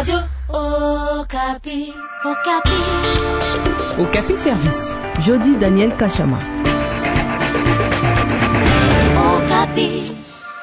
Radio Okapi. Okapi Service. Jody Daniel Kachama. Okapi.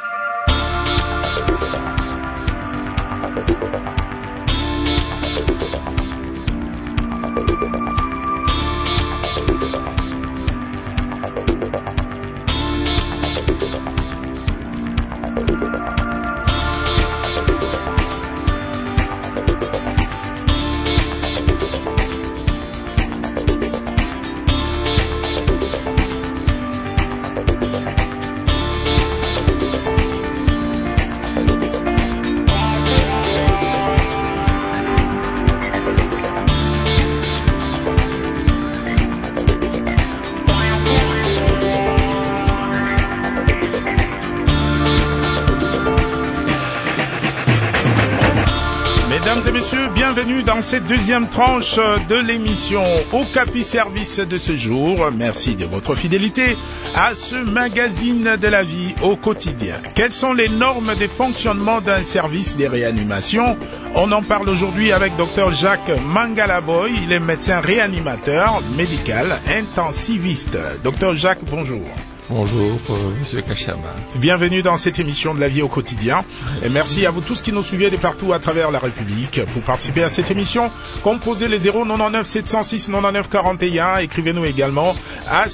Mesdames et messieurs, bienvenue dans cette deuxième tranche de l'émission Okapi Service de ce jour. Merci de votre fidélité à ce magazine de la vie au quotidien. Quelles sont les normes de fonctionnement d'un service de réanimation? On en parle aujourd'hui avec Dr Jacques Mangalaboy. Il est médecin réanimateur médical intensiviste. Dr Jacques, bonjour. Bonjour, Monsieur Kachama. Bienvenue dans cette émission de la vie au quotidien. Et merci à vous tous qui nous suivez de partout à travers la République. Pour participer à cette émission, composez les 099 706 99 41. Écrivez-nous également à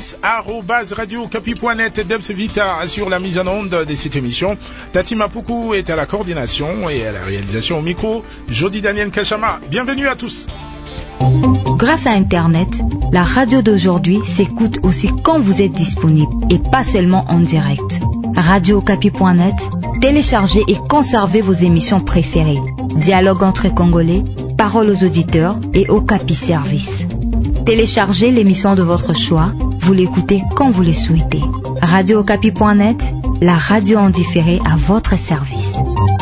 service@radiocapi.net. Debs Vita sur la mise en onde de cette émission. Tati Mapuku est à la coordination et à la réalisation au micro. Jody Daniel Kachama. Bienvenue à tous. Grâce à Internet, la radio d'aujourd'hui s'écoute aussi quand vous êtes disponible et pas seulement en direct. RadioOkapi.net, téléchargez et conservez vos émissions préférées. Dialogue entre Congolais, paroles aux auditeurs et Okapi Service. Téléchargez l'émission de votre choix, vous l'écoutez quand vous le souhaitez. RadioOkapi.net, la radio en différé à votre service.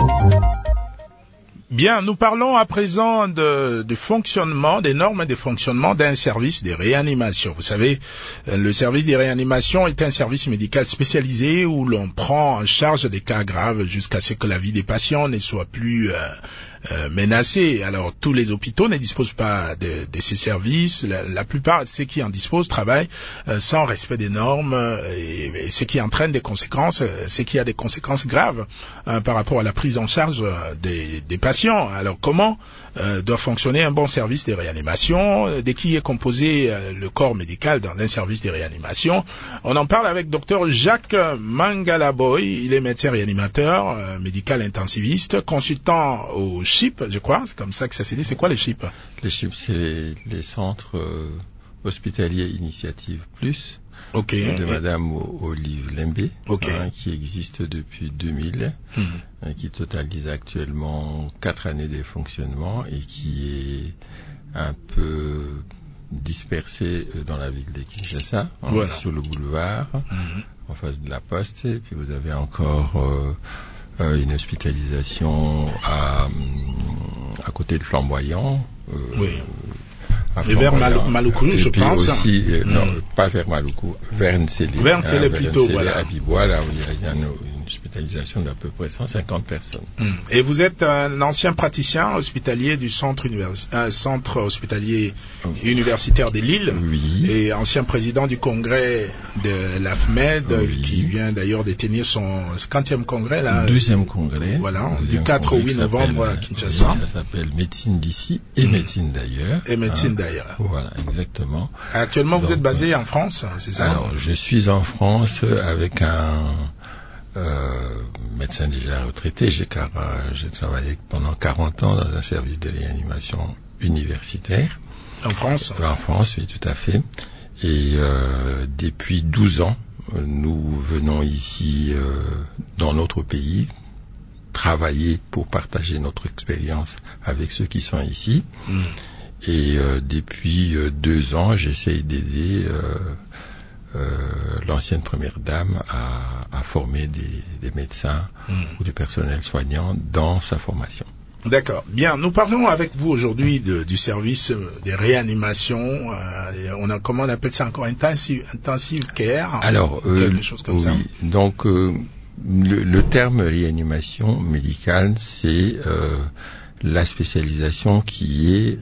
Bien, nous parlons à présent de fonctionnement, des normes de fonctionnement d'un service de réanimation. Vous savez, le service de réanimation est un service médical spécialisé où l'on prend en charge des cas graves jusqu'à ce que la vie des patients ne soit plus menacée. Alors, tous les hôpitaux ne disposent pas de ces services. La plupart de ceux qui en disposent travaillent sans respect des normes et ce qui entraîne des conséquences, ce qui a des conséquences graves par rapport à la prise en charge des patients. Alors comment doit fonctionner un bon service de réanimation? De qui est composé le corps médical dans un service de réanimation? On en parle avec Dr Jacques Mangalaboy. Il est médecin réanimateur, médical intensiviste, consultant au CHIP, je crois. C'est comme ça que ça s'est dit. C'est quoi les CHIP? Les CHIP, c'est les centres hospitaliers Initiative Plus. Okay. De Madame Olive Lembe, okay. Qui existe depuis 2000, qui totalise actuellement 4 années de fonctionnement et qui est un peu dispersé dans la ville de Kinshasa, voilà. Sur le boulevard, en face de la Poste, et puis vous avez encore une hospitalisation à côté de Flamboyant. Oui. Et vers Maluku, je pense. Et puis aussi, non, pas vers Maluku, vers Nsele. Vers Nsele plutôt, voilà. À Bibois, là où il y a une hospitalisation d'à peu près 150 personnes. Et vous êtes un ancien praticien hospitalier du centre hospitalier universitaire de Lille. Oui. Et ancien président du congrès de l'AFMED, oui. Qui vient d'ailleurs de tenir son 50e congrès, là. 2e congrès. Voilà. Du 4 au 8 novembre à Kinshasa. Ça s'appelle Médecine d'ici et Médecine d'ailleurs. Et Médecine d'ailleurs. Voilà, exactement. Actuellement, vous êtes basé en France, c'est ça? Alors, je suis en France avec un médecin déjà retraité, car j'ai travaillé pendant 40 ans dans un service de réanimation universitaire. En France? En France, oui, tout à fait. Et depuis 12 ans, nous venons ici, dans notre pays, travailler pour partager notre expérience avec ceux qui sont ici. Et depuis 2 ans, j'essaye d'aider l'ancienne première dame à former des médecins ou des personnels soignants dans sa formation. D'accord. Bien, nous parlons avec vous aujourd'hui du service de réanimation. Comment on appelle ça encore, intensive care? Alors, quelque chose comme ça. Donc, le terme réanimation médicale, c'est la spécialisation qui est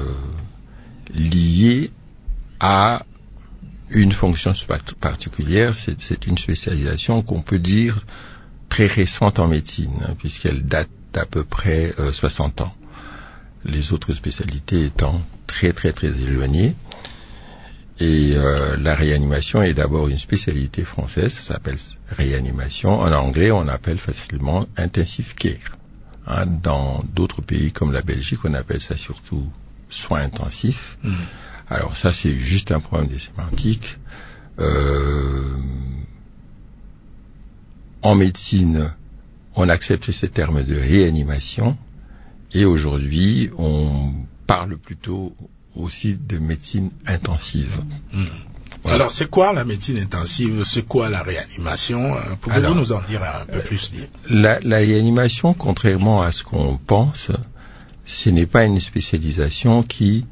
liée à une fonction particulière. C'est une spécialisation qu'on peut dire très récente en médecine, puisqu'elle date d'à peu près 60 ans. Les autres spécialités étant très très très éloignées. Et la réanimation est d'abord une spécialité française, ça s'appelle réanimation. En anglais, on appelle facilement intensive care. Dans d'autres pays comme la Belgique, on appelle ça surtout soins intensifs. Alors ça, c'est juste un problème de sémantique. En médecine, on accepte ces termes de réanimation, et aujourd'hui, on parle plutôt aussi de médecine intensive. Voilà. Alors, c'est quoi la médecine intensive? C'est quoi la réanimation? Pouvez-vous nous en dire un peu plus? La réanimation, contrairement à ce qu'on pense, ce n'est pas une spécialisation qui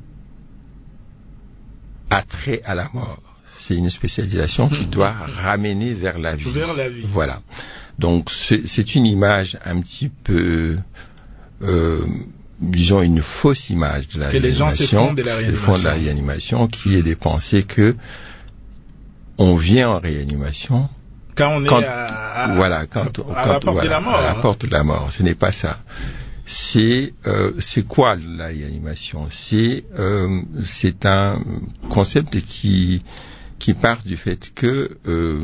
a trait à la mort. C'est une spécialisation qui doit ramener vers la vie. Vers la vie. Voilà. Donc, c'est une image un petit peu... disons une fausse image de la que les gens se font de la réanimation, qui est de penser que on vient en réanimation quand on est à la porte de la mort. À la porte de la mort. Ce n'est pas ça. C'est quoi la réanimation? C'est un concept qui part du fait que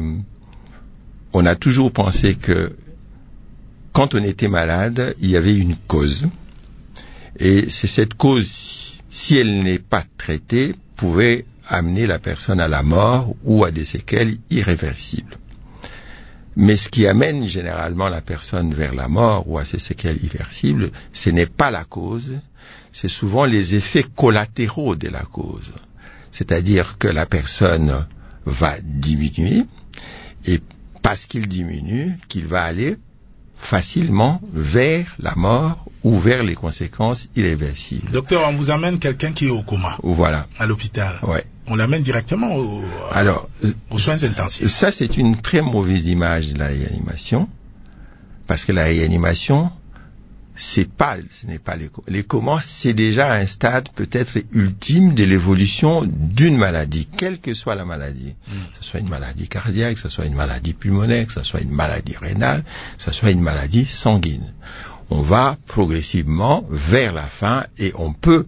on a toujours pensé que quand on était malade, il y avait une cause. Et c'est cette cause, si elle n'est pas traitée, pouvait amener la personne à la mort ou à des séquelles irréversibles. Mais ce qui amène généralement la personne vers la mort ou à ces séquelles irréversibles, ce n'est pas la cause, c'est souvent les effets collatéraux de la cause. C'est-à-dire que la personne va diminuer, et parce qu'il diminue, qu'il va aller facilement vers la mort ou vers les conséquences irréversibles. Docteur, on vous amène quelqu'un qui est au coma. Voilà. À l'hôpital. Ouais. On l'amène directement aux soins intensifs. Ça, c'est une très mauvaise image de la réanimation, parce que la réanimation, ce n'est pas les comas, c'est déjà un stade peut-être ultime de l'évolution d'une maladie, quelle que soit la maladie. Que ce soit une maladie cardiaque, que ce soit une maladie pulmonaire, que ce soit une maladie rénale, que ce soit une maladie sanguine. On va progressivement vers la fin, et on peut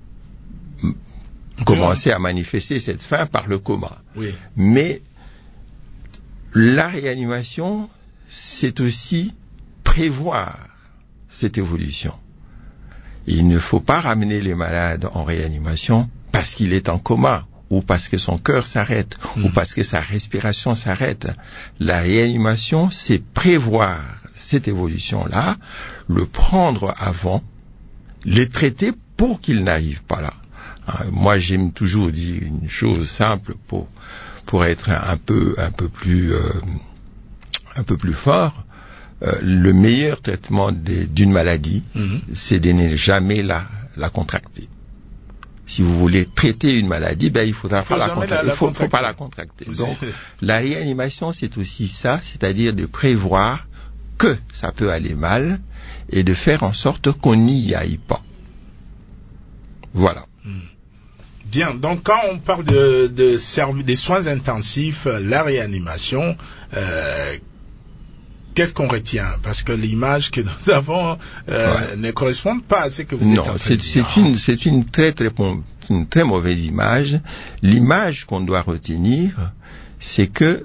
commencer à manifester cette fin par le coma. Oui. Mais la réanimation, c'est aussi prévoir cette évolution. Et il ne faut pas ramener les malades en réanimation parce qu'il est en coma, ou parce que son cœur s'arrête, ou parce que sa respiration s'arrête. La réanimation, c'est prévoir cette évolution-là, le prendre avant, les traiter pour qu'il n'arrive pas là. Moi, j'aime toujours dire une chose simple pour être un peu plus fort. Le meilleur traitement d'une maladie, c'est de ne jamais la contracter. Si vous voulez traiter une maladie, il faudra pas la contracter. Il faut pas la contracter. Donc, la réanimation, c'est aussi ça, c'est-à-dire de prévoir que ça peut aller mal et de faire en sorte qu'on n'y aille pas. Voilà. Bien, donc quand on parle des soins intensifs, la réanimation, qu'est-ce qu'on retient? Parce que l'image que nous avons ne correspond pas à ce que vous êtes en train de dire. C'est une très mauvaise image. L'image qu'on doit retenir, c'est que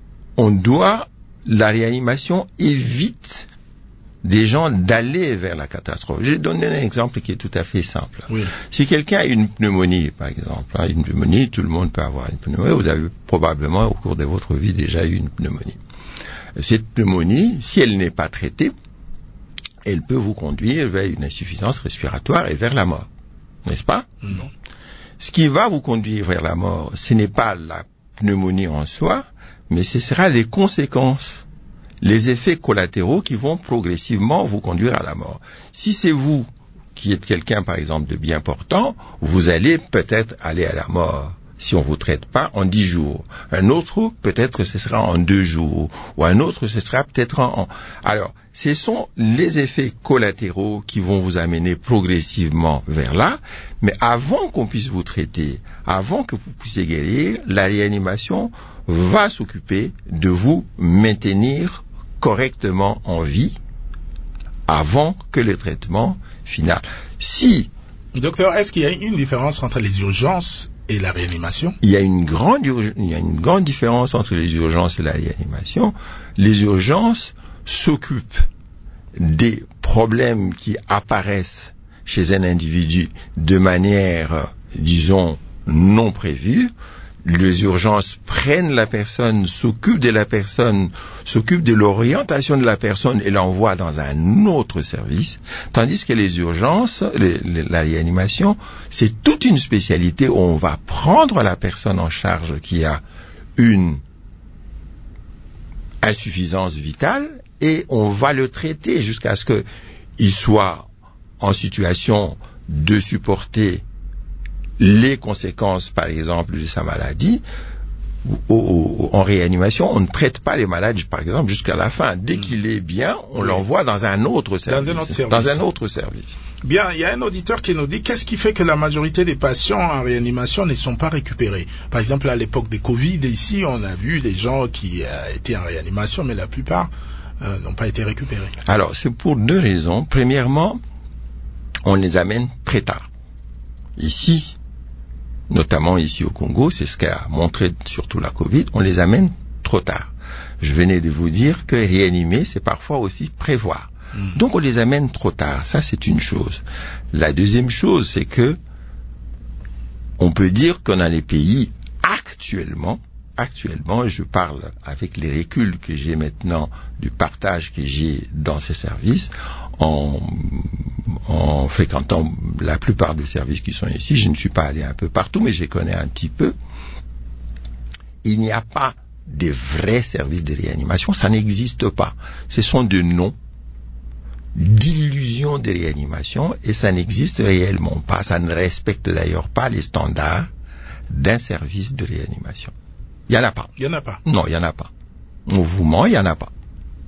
la réanimation évite des gens d'aller vers la catastrophe. Je vais donner un exemple qui est tout à fait simple. Oui. Si quelqu'un a une pneumonie, par exemple, une pneumonie, tout le monde peut avoir une pneumonie. Vous avez probablement au cours de votre vie déjà eu une pneumonie. Cette pneumonie, si elle n'est pas traitée, elle peut vous conduire vers une insuffisance respiratoire et vers la mort. N'est-ce pas? Non. Ce qui va vous conduire vers la mort, ce n'est pas la pneumonie en soi, mais ce sera les conséquences, les effets collatéraux qui vont progressivement vous conduire à la mort. Si c'est vous qui êtes quelqu'un, par exemple, de bien portant, vous allez peut-être aller à la mort si on vous traite pas, en 10 jours. Un autre, peut-être, ce sera en 2 jours. Ou un autre, ce sera peut-être Alors, ce sont les effets collatéraux qui vont vous amener progressivement vers là. Mais avant qu'on puisse vous traiter, avant que vous puissiez guérir, la réanimation va s'occuper de vous maintenir correctement en vie avant que le traitement final. Si... Docteur, est-ce qu'il y a une différence entre les urgences et la réanimation? Il y a une grande différence entre les urgences et la réanimation. Les urgences s'occupent des problèmes qui apparaissent chez un individu de manière, disons, non prévue. Les urgences prennent la personne, s'occupent de la personne, s'occupent de l'orientation de la personne et l'envoient dans un autre service. Tandis que les urgences, la réanimation, c'est toute une spécialité où on va prendre la personne en charge qui a une insuffisance vitale et on va le traiter jusqu'à ce qu'il soit en situation de supporter les conséquences, par exemple, de sa maladie. En réanimation, on ne traite pas les malades, par exemple, jusqu'à la fin. Dès qu'il est bien, on l'envoie dans un autre service. Dans un autre service. Bien, il y a un auditeur qui nous dit qu'est-ce qui fait que la majorité des patients en réanimation ne sont pas récupérés. Par exemple, à l'époque des Covid, ici, on a vu des gens qui étaient en réanimation, mais la plupart n'ont pas été récupérés. Alors, c'est pour 2 raisons. Premièrement, on les amène très tard. Ici, notamment ici au Congo, c'est ce qu'a montré surtout la Covid, on les amène trop tard. Je venais de vous dire que réanimer, c'est parfois aussi prévoir. Donc on les amène trop tard, ça c'est une chose. La deuxième chose, c'est que on peut dire qu'on a les pays actuellement, je parle avec les reculs que j'ai maintenant du partage que j'ai dans ces services, en fréquentant la plupart des services qui sont ici. Je ne suis pas allé un peu partout, mais je les connais un petit peu. Il n'y a pas de vrais services de réanimation, ça n'existe pas. Ce sont des noms d'illusions de réanimation et ça n'existe réellement pas. Ça ne respecte d'ailleurs pas les standards d'un service de réanimation. Il n'y en a pas. Il n'y en a pas. Non, il n'y en a pas. On vous ment, il n'y en a pas.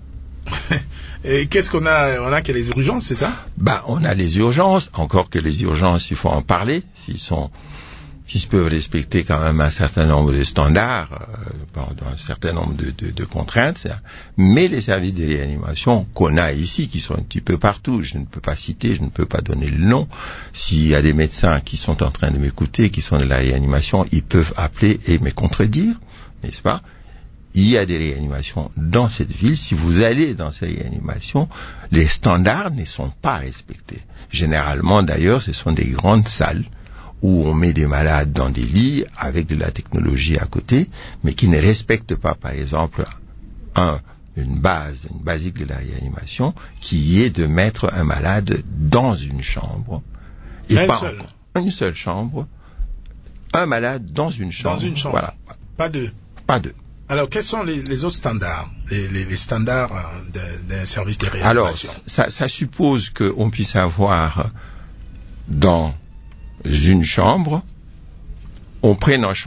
Et qu'est-ce qu'on a? On a que les urgences, c'est ça? On a les urgences. Encore que les urgences, il faut en parler. S'ils peuvent respecter quand même un certain nombre de standards, un certain nombre de contraintes. Mais les services de réanimation qu'on a ici, qui sont un petit peu partout, je ne peux pas citer, je ne peux pas donner le nom. S'il y a des médecins qui sont en train de m'écouter, qui sont de la réanimation, ils peuvent appeler et me contredire, n'est-ce pas? Il y a des réanimations dans cette ville. Si vous allez dans ces réanimations, les standards ne sont pas respectés. Généralement, d'ailleurs, ce sont des grandes salles où on met des malades dans des lits avec de la technologie à côté, mais qui ne respectent pas, par exemple, une basique de la réanimation, qui est de mettre un malade dans une chambre. Et une seule chambre. Un malade dans une chambre. Dans une chambre. Voilà. Pas deux. Pas deux. Alors, quels sont les autres standards, les standards d'un service de réanimation? Alors, ça suppose qu'on puisse avoir dans une chambre, on prenne en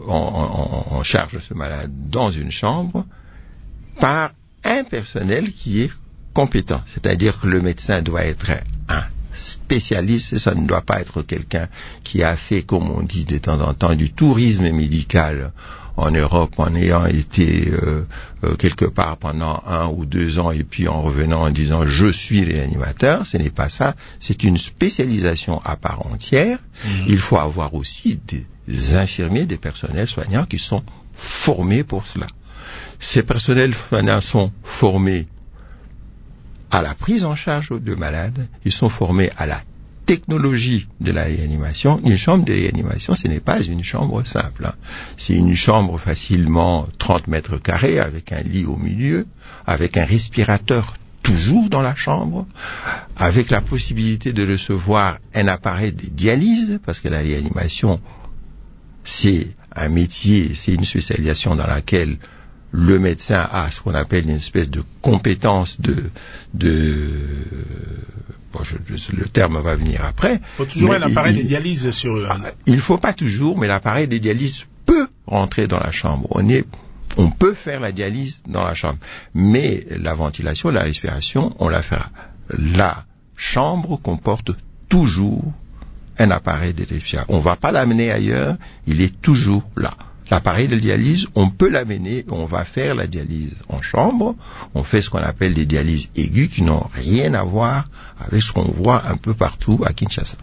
charge ce malade dans une chambre par un personnel qui est compétent. C'est-à-dire que le médecin doit être un spécialiste, ça ne doit pas être quelqu'un qui a fait, comme on dit de temps en temps, du tourisme médical en Europe en ayant été quelque part pendant 1 ou 2 ans et puis en revenant en disant je suis réanimateur. Ce n'est pas ça, c'est une spécialisation à part entière. Il faut avoir aussi des infirmiers, des personnels soignants qui sont formés pour cela. Ces personnels soignants sont formés à la prise en charge de malades, ils sont formés à la technologie de la réanimation. Une chambre de réanimation, ce n'est pas une chambre simple. C'est une chambre facilement 30 mètres carrés avec un lit au milieu, avec un respirateur toujours dans la chambre, avec la possibilité de recevoir un appareil de dialyse, parce que la réanimation, c'est un métier, c'est une spécialisation dans laquelle le médecin a ce qu'on appelle une espèce de compétence le terme va venir après. Il faut toujours un appareil de dialyse sur... Il faut pas toujours, mais l'appareil de dialyse peut rentrer dans la chambre. On peut faire la dialyse dans la chambre, mais la ventilation, la respiration, on la fera. La chambre comporte toujours un appareil de respiration. On va pas l'amener ailleurs, il est toujours là. L'appareil de dialyse, on peut l'amener, on va faire la dialyse en chambre, on fait ce qu'on appelle des dialyses aiguës qui n'ont rien à voir avec ce qu'on voit un peu partout à Kinshasa.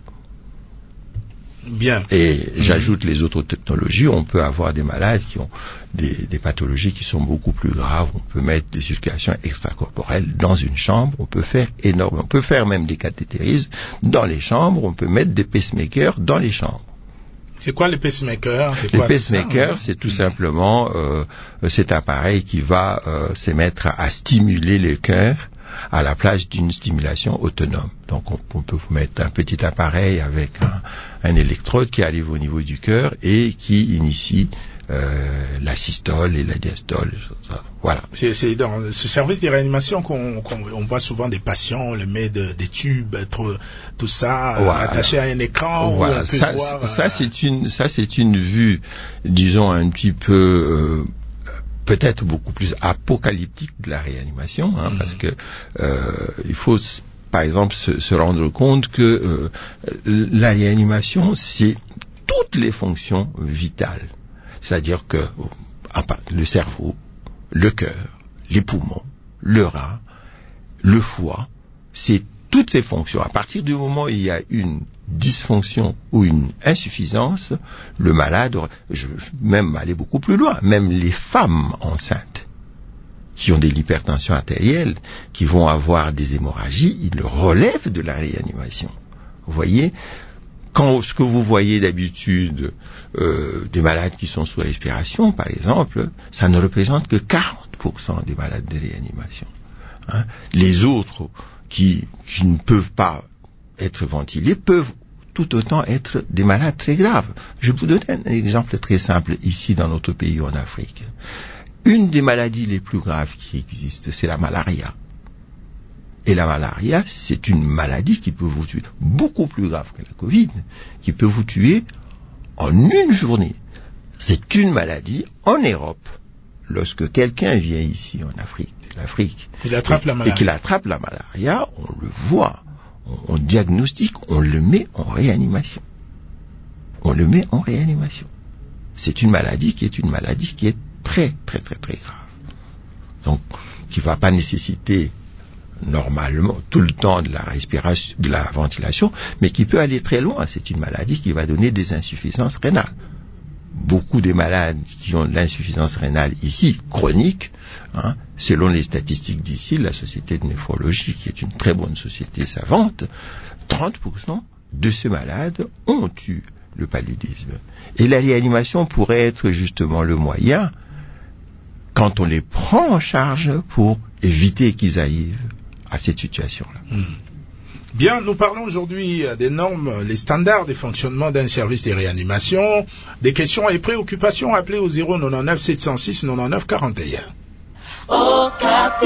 Bien. Et j'ajoute les autres technologies, on peut avoir des malades qui ont des pathologies qui sont beaucoup plus graves, on peut mettre des circulations extracorporelles dans une chambre, on peut faire énormément, on peut faire même des cathétérises dans les chambres, on peut mettre des pacemakers dans les chambres. C'est quoi le pacemaker? Le pacemaker, c'est tout simplement cet appareil qui va se mettre à stimuler le cœur à la place d'une stimulation autonome. Donc on peut vous mettre un petit appareil avec un électrode qui arrive au niveau du cœur et qui initie la systole et la diastole. Voilà. C'est dans ce service de réanimation qu'on voit souvent des patients, on les met des tubes, tout ça, voilà, attaché à un écran. Voilà. Ça c'est une vue, disons un petit peu peut-être beaucoup plus apocalyptique de la réanimation, parce que il faut par exemple se rendre compte que la réanimation c'est toutes les fonctions vitales. C'est-à-dire que le cerveau, le cœur, les poumons, le rein, le foie, c'est toutes ces fonctions. À partir du moment où il y a une dysfonction ou une insuffisance, le malade, je vais même aller beaucoup plus loin, même les femmes enceintes qui ont de l'hypertension artérielle, qui vont avoir des hémorragies, ils relèvent de la réanimation. Vous voyez ? Quand ce que vous voyez d'habitude des malades qui sont sous respiration, par exemple, ça ne représente que 40% des malades de réanimation. Les autres qui ne peuvent pas être ventilés peuvent tout autant être des malades très graves. Je vous donne un exemple très simple ici dans notre pays en Afrique. Une des maladies les plus graves qui existent, c'est la malaria. Et la malaria, c'est une maladie qui peut vous tuer, beaucoup plus grave que la Covid, qui peut vous tuer en une journée. C'est une maladie en Europe. Lorsque quelqu'un vient ici en Afrique, il attrape la malaria. Et qu'il attrape la malaria, on le voit, on diagnostique, on le met en réanimation. On le met en réanimation. C'est une maladie qui est très, très, très, très grave. Donc, qui va pas nécessiter normalement tout le temps de la respiration, de la ventilation, mais qui peut aller très loin. C'est une maladie qui va donner des insuffisances rénales. Beaucoup des malades qui ont de l'insuffisance rénale ici, chronique, selon les statistiques d'ici, la société de néphrologie, qui est une très bonne société savante, 30% de ces malades ont eu le paludisme. Et la réanimation pourrait être justement le moyen, quand on les prend en charge, pour éviter qu'ils arrivent à cette situation-là. Bien, nous parlons aujourd'hui des normes, les standards de fonctionnement d'un service de réanimation. Des questions et préoccupations, appelez au 099 706 99 41. Okapi.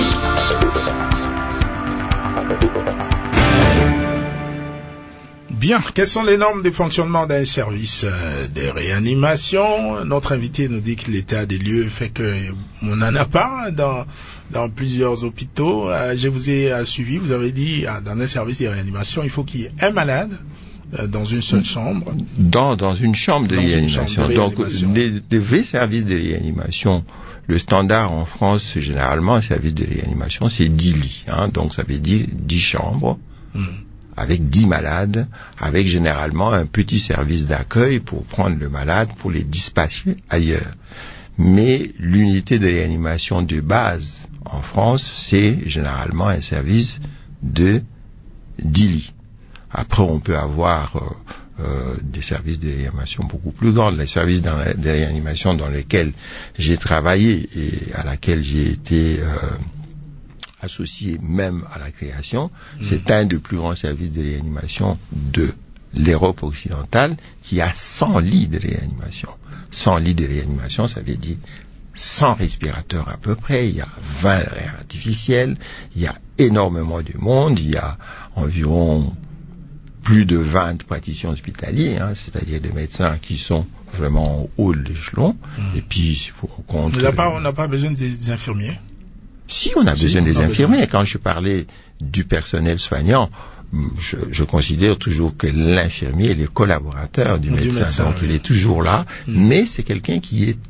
Bien, quelles sont les normes de fonctionnement d'un service de réanimation? Notre invité nous dit que l'état des lieux fait qu'on n'en a pas dans plusieurs hôpitaux. Je vous ai suivi, vous avez dit dans un service de réanimation, il faut qu'il y ait un malade dans une seule chambre. Dans une chambre de réanimation. Donc, les vrais services de réanimation, le standard en France, généralement, un service de réanimation, c'est 10 lits. Donc, ça veut dire 10 chambres. Avec 10 malades, avec généralement un petit service d'accueil pour prendre le malade, pour les dispatcher ailleurs. Mais l'unité de réanimation de base en France, c'est généralement un service de 10 lits. Après, on peut avoir des services de réanimation beaucoup plus grands. Les services de réanimation dans lesquels j'ai travaillé et à laquelle j'ai été associé même à la création, c'est un des plus grands services de réanimation de l'Europe occidentale qui a 100 lits de réanimation. 100 lits de réanimation, ça veut dire 100 respirateurs à peu près, il y a 20 aires artificielles, il y a énormément de monde, il y a environ plus de 20 praticiens hospitaliers, c'est-à-dire des médecins qui sont vraiment au haut de l'échelon. Et puis, il faut qu'on compte... On n'a pas besoin des infirmiers? Si, on a besoin des infirmiers. Quand je parlais du personnel soignant, je considère toujours que l'infirmier est le collaborateur du médecin. Donc, il est toujours là, mais c'est quelqu'un qui est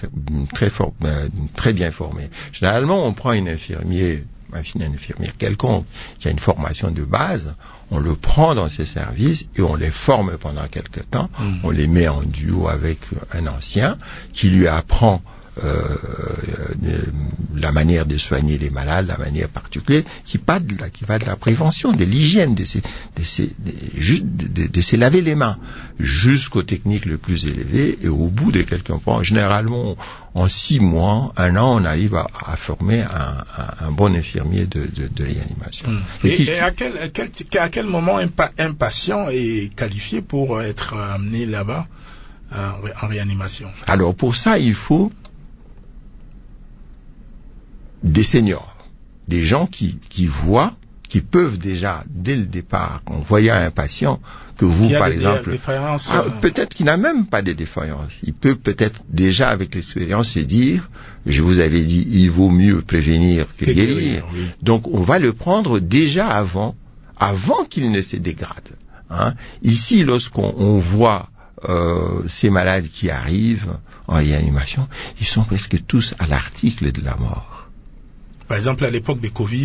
très bien formé. Généralement, on prend une infirmière quelconque qui a une formation de base, on le prend dans ses services et on les forme pendant quelque temps. On les met en duo avec un ancien qui lui apprend la manière de soigner les malades, la manière particulière, qui va de la prévention, de l'hygiène, de se laver les mains, jusqu'aux techniques les plus élevées, et au bout de quelques mois, généralement, en 6 mois, 1 an, on arrive à former un bon infirmier de réanimation. Et à quel moment un patient est qualifié pour être amené là-bas en réanimation? Alors, pour ça, il faut des seniors, des gens qui voient, qui peuvent déjà, dès le départ, en voyant un patient, que vous, par exemple, peut-être qu'il n'a même pas de défaillances. Il peut peut-être déjà, avec l'expérience, se dire, je vous avais dit, il vaut mieux prévenir que guérir. Oui. Donc, on va le prendre déjà avant qu'il ne se dégrade. Ici, lorsqu'on voit ces malades qui arrivent en réanimation, ils sont presque tous à l'article de la mort. Par exemple, à l'époque des Covid.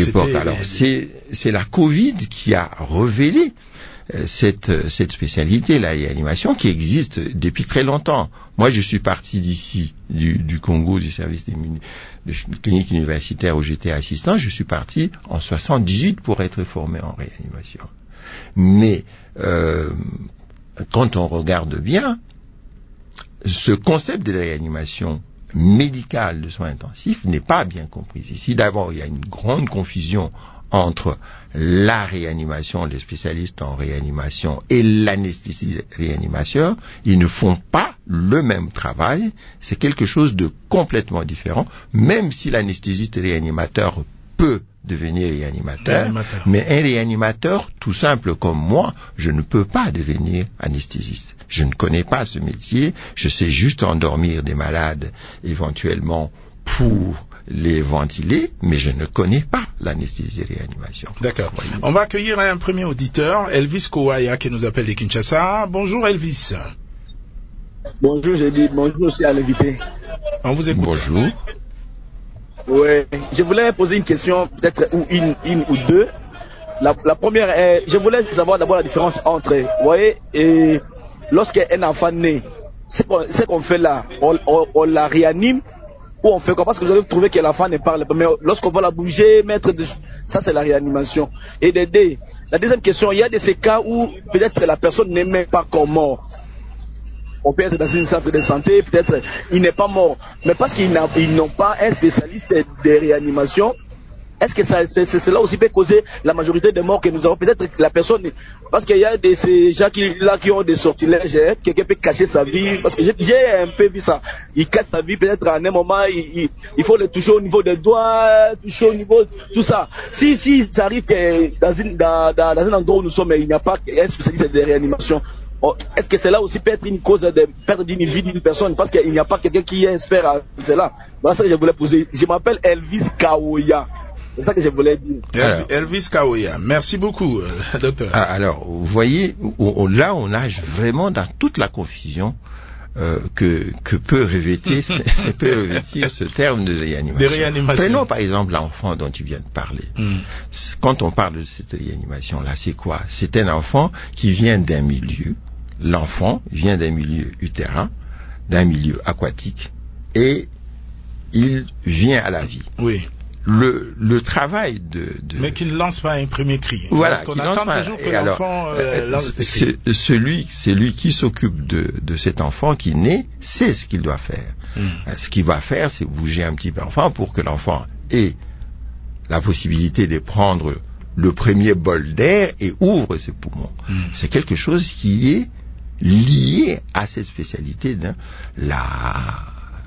C'est la Covid qui a révélé cette spécialité, la réanimation, qui existe depuis très longtemps. Moi, je suis parti d'ici, du Congo, du service de clinique universitaire où j'étais assistant. Je suis parti en 78 pour être formé en réanimation. Mais quand on regarde bien, ce concept de la réanimation médicale de soins intensifs n'est pas bien comprise. Ici, d'abord, il y a une grande confusion entre la réanimation, les spécialistes en réanimation et l'anesthésiste réanimateur. Ils ne font pas le même travail. C'est quelque chose de complètement différent, même si l'anesthésiste réanimateur peut devenir réanimateur. Mais un réanimateur tout simple comme moi, je ne peux pas devenir anesthésiste. Je ne connais pas ce métier, je sais juste endormir des malades éventuellement pour les ventiler, mais je ne connais pas l'anesthésie réanimation. D'accord. On va accueillir un premier auditeur, Elvis Kowaya, qui nous appelle de Kinshasa. Bonjour Elvis. Bonjour, j'ai dit bonjour aussi à l'invité. On vous écoute. Bonjour. Ouais, je voulais poser une question, peut-être une ou deux. La première est, je voulais savoir d'abord la différence entre, vous voyez, et lorsqu'un enfant naît, ce qu'on fait là, on la réanime ou on fait quoi? Parce que vous allez trouver que l'enfant ne parle pas, mais lorsqu'on va la bouger, ça c'est la réanimation. Et la deuxième question, il y a de ces cas où peut-être la personne n'est même pas comme mort. On peut être dans une centre de santé, peut-être il n'est pas mort, mais parce qu'ils n'ont pas un spécialiste de réanimation, est-ce que cela aussi peut causer la majorité des morts que nous avons? Peut-être la personne, parce qu'il y a ces gens qui ont des sortilèges, quelqu'un peut cacher sa vie, parce que j'ai un peu vu ça, il cache sa vie peut-être à un moment, il faut le toucher au niveau des doigts, toucher au niveau, tout ça. Si ça arrive que dans un endroit où nous sommes, il n'y a pas un spécialiste de réanimation, est-ce que cela aussi peut être une cause de perte d'une vie d'une personne parce qu'il n'y a pas quelqu'un qui est expert à cela? Voilà ce que je voulais poser. Je m'appelle Elvis Kowaya. C'est ça que je voulais dire. Elvis Kowaya. Merci beaucoup, docteur. Alors, vous voyez, là, on nage vraiment dans toute la confusion que peut revêtir ce terme de réanimation. Prenons par exemple l'enfant dont tu viens de parler. Quand on parle de cette réanimation-là, c'est quoi? C'est un enfant qui vient d'un milieu. L'enfant vient d'un milieu utérin, d'un milieu aquatique, et il vient à la vie. Oui. Le travail mais qu'il ne lance pas un premier cri. Voilà, parce qu'on attend toujours que l'enfant lance des cris. Celui qui s'occupe de cet enfant qui naît, sait ce qu'il doit faire. Ce qu'il va faire, c'est bouger un petit peu l'enfant pour que l'enfant ait la possibilité de prendre le premier bol d'air et ouvre ses poumons. C'est quelque chose qui est lié à cette spécialité de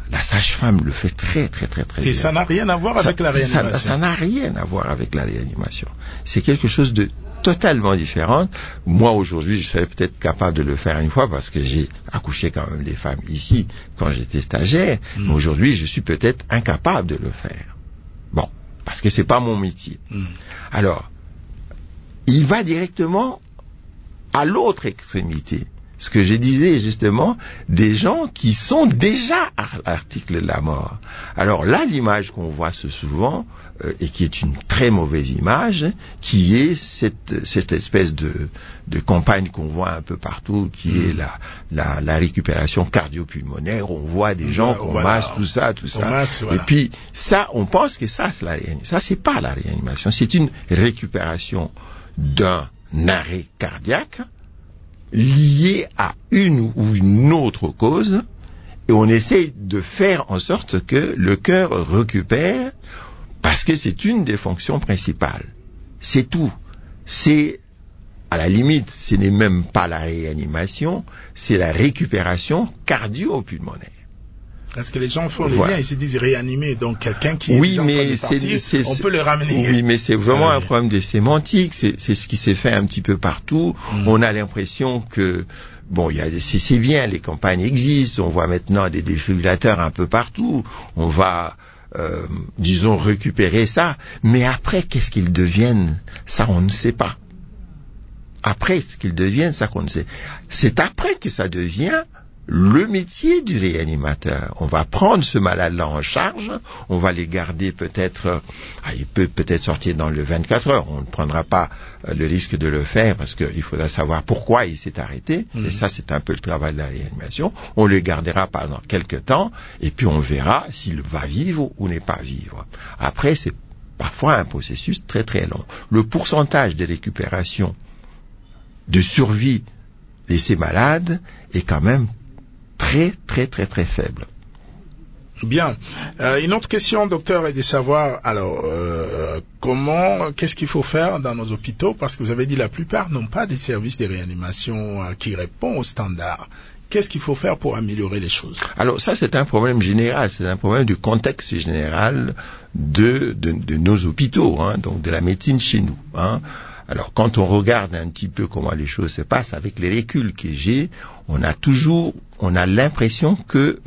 La sage-femme le fait très bien. Et ça n'a rien à voir avec la réanimation. Ça n'a rien à voir avec la réanimation. C'est quelque chose de totalement différent. Moi, aujourd'hui, je serais peut-être capable de le faire une fois parce que j'ai accouché quand même des femmes ici quand j'étais stagiaire. Mais aujourd'hui, je suis peut-être incapable de le faire. Bon, parce que c'est pas mon métier. Alors, il va directement à l'autre extrémité. Ce que je disais justement, des gens qui sont déjà à l'article de la mort. Alors là, l'image qu'on voit souvent, et qui est une très mauvaise image, qui est cette espèce de campagne qu'on voit un peu partout, qui est la récupération cardio-pulmonaire. On voit des gens qu'on masse, tout ça. Masse, voilà. Et puis ça, on pense que ça, c'est la réanimation. Ça, c'est pas la réanimation. C'est une récupération d'un arrêt cardiaque lié à une ou une autre cause, et on essaie de faire en sorte que le cœur récupère, parce que c'est une des fonctions principales. C'est tout. C'est, à la limite, ce n'est même pas la réanimation, c'est la récupération cardio-pulmonaire. Parce que les gens font les liens, ils se disent réanimer, donc quelqu'un qui oui, est mais partir, on peut le ramener. Oui, mais c'est vraiment un problème de sémantique, c'est ce qui s'est fait un petit peu partout. On a l'impression que, bon, c'est bien, les campagnes existent, on voit maintenant des défibrillateurs un peu partout, on va, disons, récupérer ça, mais après, qu'est-ce qu'ils deviennent? Ça, on ne sait pas. Après, ce qu'ils deviennent, ça qu'on ne sait. C'est après que ça devient le métier du réanimateur. On va prendre ce malade-là en charge, on va les garder peut-être, il peut peut-être sortir dans le 24 heures, on ne prendra pas le risque de le faire parce qu'il faudra savoir pourquoi il s'est arrêté, et ça c'est un peu le travail de la réanimation. On le gardera pendant quelques temps, et puis on verra s'il va vivre ou n'est pas vivre. Après, c'est parfois un processus très très long. Le pourcentage de récupération, de survie de ces malades est quand même très faible. Bien. Une autre question, docteur, est de savoir, alors, qu'est-ce qu'il faut faire dans nos hôpitaux? Parce que vous avez dit la plupart n'ont pas de service de réanimation qui répond aux standards. Qu'est-ce qu'il faut faire pour améliorer les choses? Alors ça, c'est un problème général, c'est un problème du contexte général de nos hôpitaux, donc de la médecine chez nous. Alors, quand on regarde un petit peu comment les choses se passent avec les reculs que j'ai, on a l'impression que,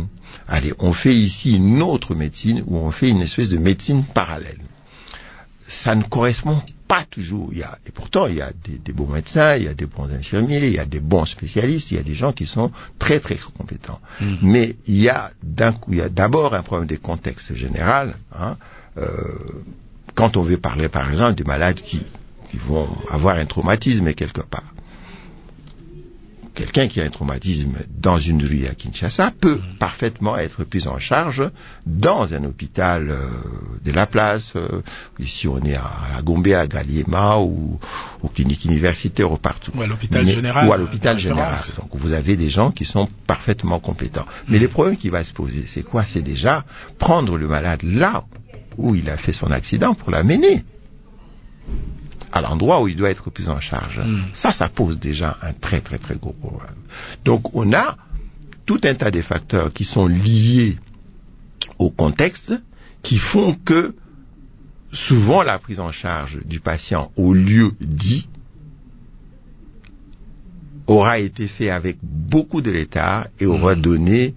on fait ici une autre médecine, ou on fait une espèce de médecine parallèle. Ça ne correspond pas toujours. Et pourtant, il y a des bons médecins, il y a des bons infirmiers, il y a des bons spécialistes, il y a des gens qui sont très compétents. Mais il y a d'abord un problème de contexte général. Quand on veut parler, par exemple, des malades qui vont avoir un traumatisme quelque part. Quelqu'un qui a un traumatisme dans une rue à Kinshasa peut parfaitement être pris en charge dans un hôpital de la place. Ici, on est à Gombe, à Galiema, ou aux cliniques universitaires, ou partout. Ou à l'hôpital général. Ou à l'hôpital général. Donc, vous avez des gens qui sont parfaitement compétents. Mais le problème qui va se poser, c'est quoi? C'est déjà prendre le malade là où il a fait son accident pour l'amener à l'endroit où il doit être pris en charge. Ça pose déjà un très gros problème. Donc, on a tout un tas de facteurs qui sont liés au contexte, qui font que souvent la prise en charge du patient au lieu dit aura été fait avec beaucoup de retard et aura donné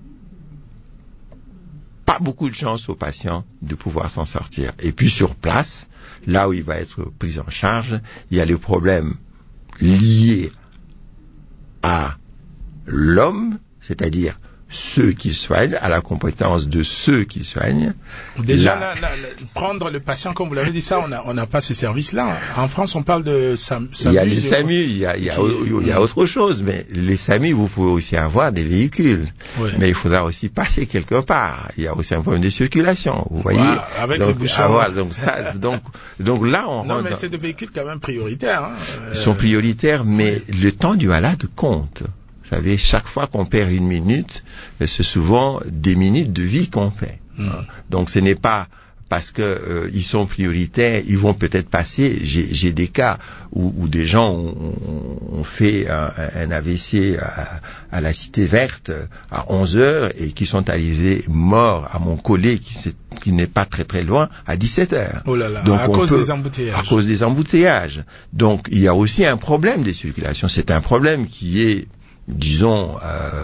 pas beaucoup de chance au patient de pouvoir s'en sortir. Et puis sur place, là où il va être pris en charge, il y a les problèmes liés à l'homme, c'est-à-dire ceux qui soignent, à la compétence de ceux qui soignent. Déjà, prendre le patient, comme vous l'avez dit, ça, on n'a pas ces services-là. En France, on parle de SAMU. Il y a les SAMU, il y a autre chose, mais les SAMU, vous pouvez aussi avoir des véhicules. Oui. Mais il faudra aussi passer quelque part. Il y a aussi un problème de circulation, vous voyez. Avec les bouchons. Donc là, on non, mais c'est des véhicules quand même prioritaires. Ils sont prioritaires, mais le temps du malade compte. Vous savez, chaque fois qu'on perd une minute, c'est souvent des minutes de vie qu'on perd. Donc ce n'est pas parce que ils sont prioritaires, ils vont peut-être passer. J'ai des cas où des gens ont fait un AVC à la Cité Verte à 11h et qui sont arrivés morts à Montcollet, qui n'est pas très très loin, à 17h. Oh là là, donc à cause des embouteillages. À cause des embouteillages. Donc il y a aussi un problème des circulations. C'est un problème qui est, disons,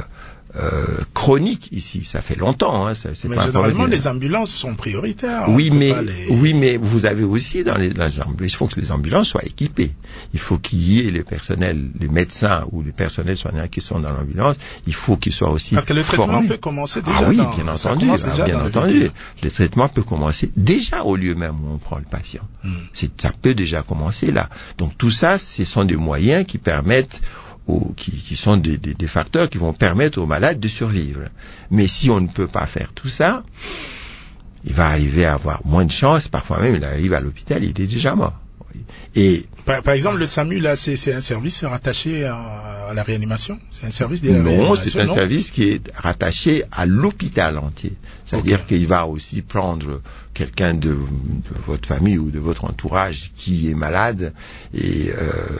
chronique ici. Ça fait longtemps. Hein. C'est mais pas généralement, les ambulances sont prioritaires. Oui, mais vous avez aussi dans les ambulances, il faut que les ambulances soient équipées. Il faut qu'il y ait les personnels, les médecins ou les personnels soignants qui sont dans l'ambulance. Il faut qu'ils soient aussi parce que le traitement formés. peut commencer déjà. Ah oui, bien entendu. Le traitement peut commencer déjà au lieu même où on prend le patient. Ça peut déjà commencer là. Donc tout ça, ce sont des moyens qui permettent qui sont des facteurs qui vont permettre aux malades de survivre. Mais si on ne peut pas faire tout ça, il va arriver à avoir moins de chance. Parfois même, il arrive à l'hôpital, il est déjà mort. Et par exemple, le SAMU, là, c'est un service rattaché à la réanimation? C'est un service de la réanimation? Non, c'est un service qui est rattaché à l'hôpital entier. C'est-à-dire qu'il va aussi prendre quelqu'un de votre famille ou de votre entourage qui est malade et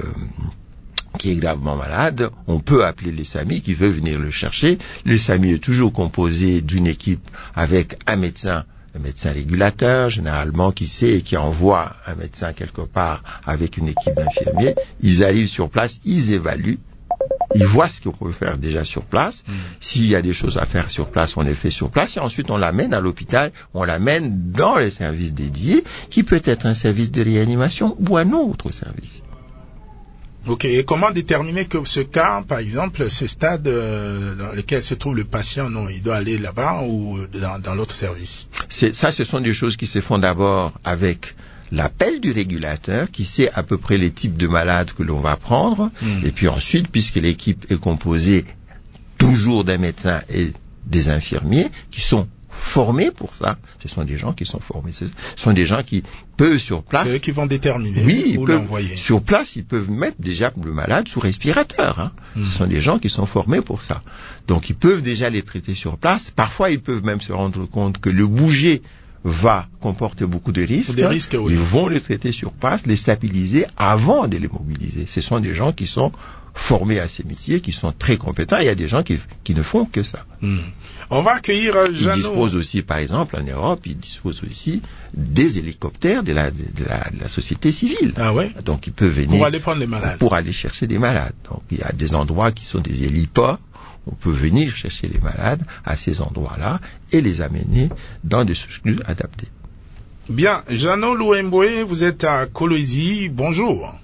qui est gravement malade, on peut appeler les SAMI qui veulent venir le chercher. Le SAMI est toujours composé d'une équipe avec un médecin régulateur, généralement, qui sait et qui envoie un médecin quelque part avec une équipe d'infirmiers. Ils arrivent sur place, ils évaluent, ils voient ce qu'on peut faire déjà sur place. S'il y a des choses à faire sur place, on les fait sur place et ensuite on l'amène à l'hôpital, on l'amène dans les services dédiés, qui peut être un service de réanimation ou un autre service. Ok, et comment déterminer que ce cas, par exemple, ce stade dans lequel se trouve le patient, non, il doit aller là-bas ou dans l'autre service? Ce sont des choses qui se font d'abord avec l'appel du régulateur qui sait à peu près les types de malades que l'on va prendre. Et puis ensuite, puisque l'équipe est composée toujours d'un médecin et des infirmiers qui sont formés pour ça, ce sont des gens qui sont formés, ce sont des gens qui peuvent sur place... C'est eux qui vont déterminer où l'envoyer. Sur place, ils peuvent mettre déjà le malade sous respirateur. Hein. Ce sont des gens qui sont formés pour ça. Donc ils peuvent déjà les traiter sur place. Parfois, ils peuvent même se rendre compte que le bouger va comporter beaucoup de risques. Des risques, oui. Ils vont les traiter sur place, les stabiliser avant de les mobiliser. Ce sont des gens qui sont formés à ces métiers, qui sont très compétents. Il y a des gens qui ne font que ça. On va accueillir Jeannot. Ils disposent aussi, par exemple, en Europe, ils disposent aussi des hélicoptères de la société civile. Ah ouais? Donc ils peuvent venir pour aller prendre les malades. Pour aller chercher des malades. Donc il y a des endroits qui sont des héliports. On peut venir chercher les malades à ces endroits-là et les amener dans des structures adaptées. Bien, Jeannot Louemboé, vous êtes à Kolwezi. Bonjour.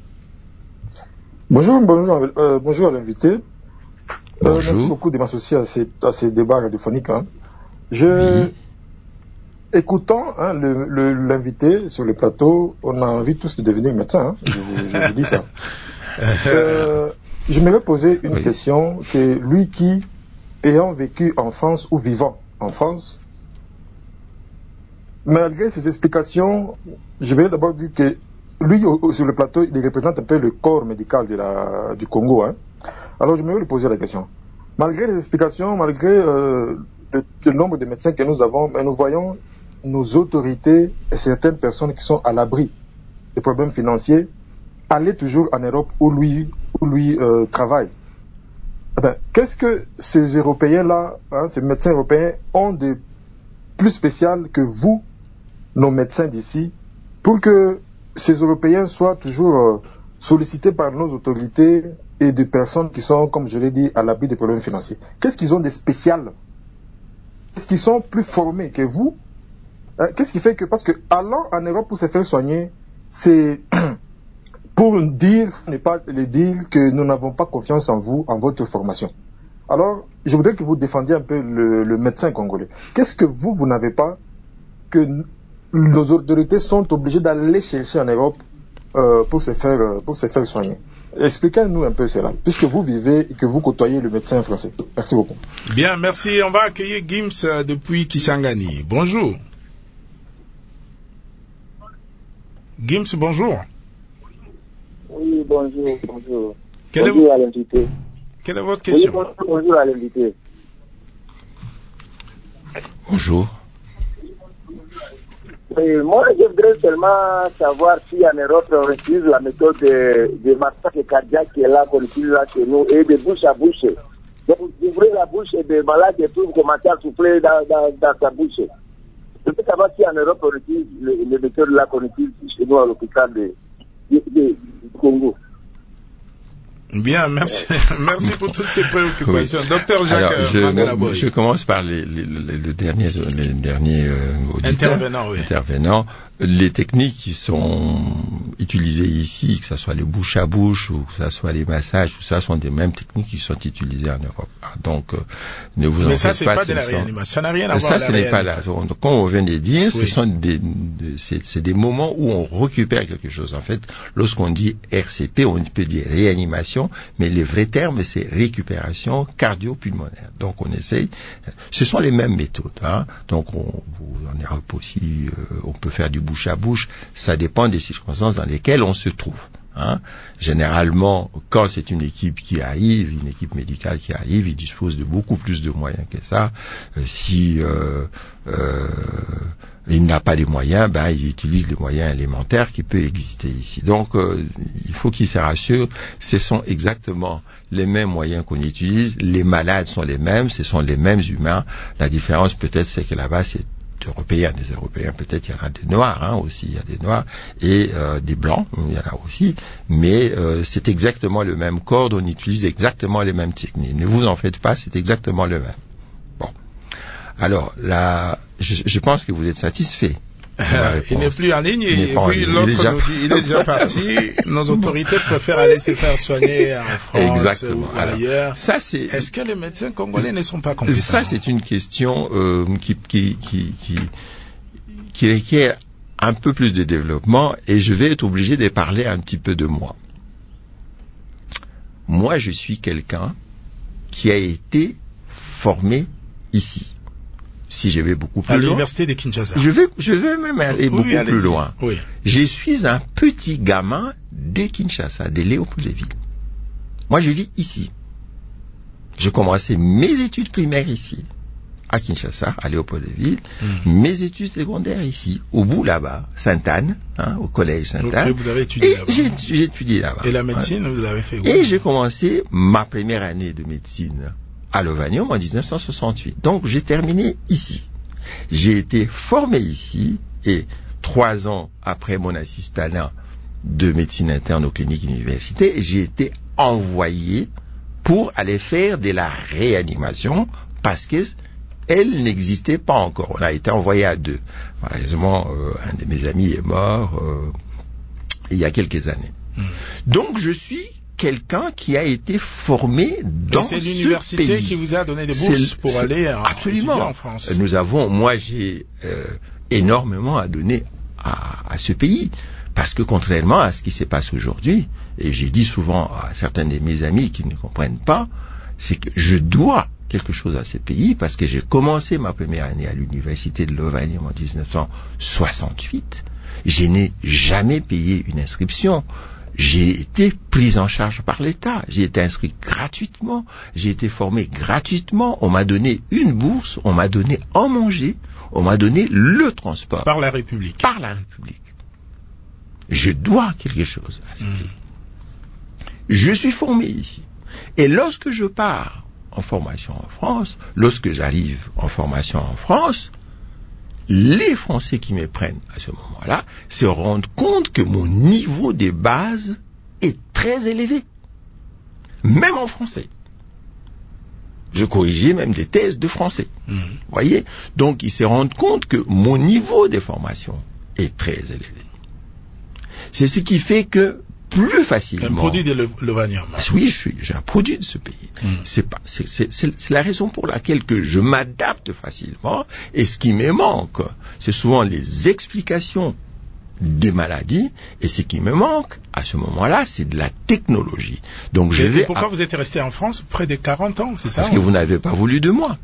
Bonjour à l'invité. Bonjour. Merci beaucoup de m'associer à ces débats radiophoniques. Hein. Écoutant l'invité sur le plateau, on a envie tous de devenir médecin. Hein. Je vous dis ça. Je me vais poser une question que lui qui, ayant vécu en France ou vivant en France, malgré ses explications, je vais d'abord dire que lui, sur le plateau, il représente un peu le corps médical du Congo. Hein. Alors je me vais lui poser la question. Malgré les explications, malgré le nombre de médecins que nous avons, mais nous voyons nos autorités et certaines personnes qui sont à l'abri des problèmes financiers aller toujours en Europe où lui travaille. Eh bien, qu'est-ce que ces Européens-là, ces médecins européens, ont de plus spécial que vous, nos médecins d'ici, pour que ces Européens soient toujours sollicités par nos autorités et des personnes qui sont, comme je l'ai dit, à l'abri des problèmes financiers? Qu'est-ce qu'ils ont de spécial? Est-ce qu'ils sont plus formés que vous? Qu'est-ce qui fait que, parce que allant en Europe pour se faire soigner, c'est pour dire, ce n'est pas le dire que nous n'avons pas confiance en vous, en votre formation. Alors, je voudrais que vous défendiez un peu le médecin congolais. Qu'est-ce que vous n'avez pas, que nos autorités sont obligées d'aller chercher en Europe pour se faire soigner? Expliquez-nous un peu cela, puisque vous vivez et que vous côtoyez le médecin français. Merci beaucoup. Bien, merci. On va accueillir Gims depuis Kisangani. Bonjour. Gims, bonjour. Oui, bonjour. Bonjour à l'invité. Quelle est votre question? Oui, bonjour à l'invité. Bonjour. Et moi, je voudrais seulement savoir si en Europe, on utilise la méthode de massacre cardiaque qui est là, qu'on utilise là chez nous, et de bouche à bouche. Donc, vous ouvrez la bouche des malades et puis vous commencez à souffler dans sa bouche. Je veux savoir si en Europe, on utilise les méthodes là qu'on utilise chez nous à l'hôpital du Congo. Bien, merci. Merci pour toutes ces préoccupations. Oui. Docteur Jacques Mangalaboy. Je commence par les derniers intervenants. Les techniques qui sont utilisées ici, que ce soit les bouche à bouche ou que ce soit les massages, tout ça sont des mêmes techniques qui sont utilisées en Europe. Donc, ne vous en faites pas. Mais ça, c'est pas de la réanimation. Ça n'a rien à voir avec la réanimation. Ça, ce n'est pas là. Donc, comme on vient de dire, ce sont c'est des moments où on récupère quelque chose. En fait, lorsqu'on dit RCP, on peut dire réanimation, mais le vrai terme, c'est récupération cardio-pulmonaire. Donc, on essaye. Ce sont les mêmes méthodes. Hein. Donc, en Europe aussi, on peut faire du bouche à bouche. Ça dépend des circonstances dans lesquelles on se trouve. Hein. Généralement, quand c'est une équipe qui arrive, une équipe médicale qui arrive, il dispose de beaucoup plus de moyens que ça. Si il n'a pas les moyens, il utilise les moyens élémentaires qui peuvent exister ici. Donc, il faut qu'il se rassure, ce sont exactement les mêmes moyens qu'on utilise, les malades sont les mêmes, ce sont les mêmes humains. La différence peut-être c'est que là-bas c'est des Européens, peut-être il y en a des Noirs aussi, il y a des Noirs et des Blancs, il y en a aussi, mais c'est exactement le même code, on utilise exactement les mêmes techniques. Ne vous en faites pas, c'est exactement le même. Bon. Alors, là, je pense que vous êtes satisfait. Il n'est plus en ligne et puis l'autre nous dit il est déjà parti. Nos autorités préfèrent aller se faire soigner en France ou ailleurs. Est-ce que les médecins congolais ne sont pas compétents? Ça, c'est une question qui requiert un peu plus de développement et je vais être obligé de parler un petit peu de moi. Moi, je suis quelqu'un qui a été formé ici. Si je vais beaucoup plus loin. À l'université de Kinshasa. Je vais même aller beaucoup plus loin. Oui. Je suis un petit gamin de Kinshasa, de Léopoldville. Moi, je vis ici. J'ai commencé mes études primaires ici, à Kinshasa, à Léopoldville. Mes études secondaires ici, au bout là-bas, Sainte-Anne, au collège Sainte-Anne. Donc, vous avez étudié là-bas. J'ai étudié là-bas. Et la médecine, vous l'avez fait où? Et j'ai commencé ma première année de médecine à Lovanium en 1968. Donc, j'ai terminé ici. J'ai été formé ici et 3 ans après mon assistanat de médecine interne aux cliniques universités, j'ai été envoyé pour aller faire de la réanimation parce que elle n'existait pas encore. On a été envoyé à 2. Malheureusement, un de mes amis est mort il y a quelques années. Donc, je suis quelqu'un qui a été formé dans ce pays. C'est l'université qui vous a donné des bourses pour aller étudier en France. Moi j'ai énormément à donner à ce pays, parce que contrairement à ce qui se passe aujourd'hui, et j'ai dit souvent à certains de mes amis qui ne comprennent pas, c'est que je dois quelque chose à ce pays, parce que j'ai commencé ma première année à l'université de Lovanium en 1968, je n'ai jamais payé une inscription. J'ai été pris en charge par l'État. J'ai été inscrit gratuitement. J'ai été formé gratuitement. On m'a donné une bourse. On m'a donné à manger. On m'a donné le transport. Par la République. Par la République. Je dois quelque chose à ce pays. Je suis formé ici. Et lorsque je pars en formation en France, lorsque j'arrive en formation en France, les Français qui me prennent à ce moment-là se rendent compte que mon niveau de base est très élevé, même en français. Je corrigeais même des thèses de français. Voyez, donc ils se rendent compte que mon niveau de formation est très élevé. C'est ce qui fait que plus facilement. Un produit de Lovanium. Oui, j'ai un produit de ce pays. C'est la raison pour laquelle que je m'adapte facilement. Et ce qui me manque, c'est souvent les explications des maladies. Et ce qui me manque, à ce moment-là, c'est de la technologie. Donc pourquoi vous êtes resté en France près de 40 ans, c'est ça? Parce que vous n'avez pas voulu de moi.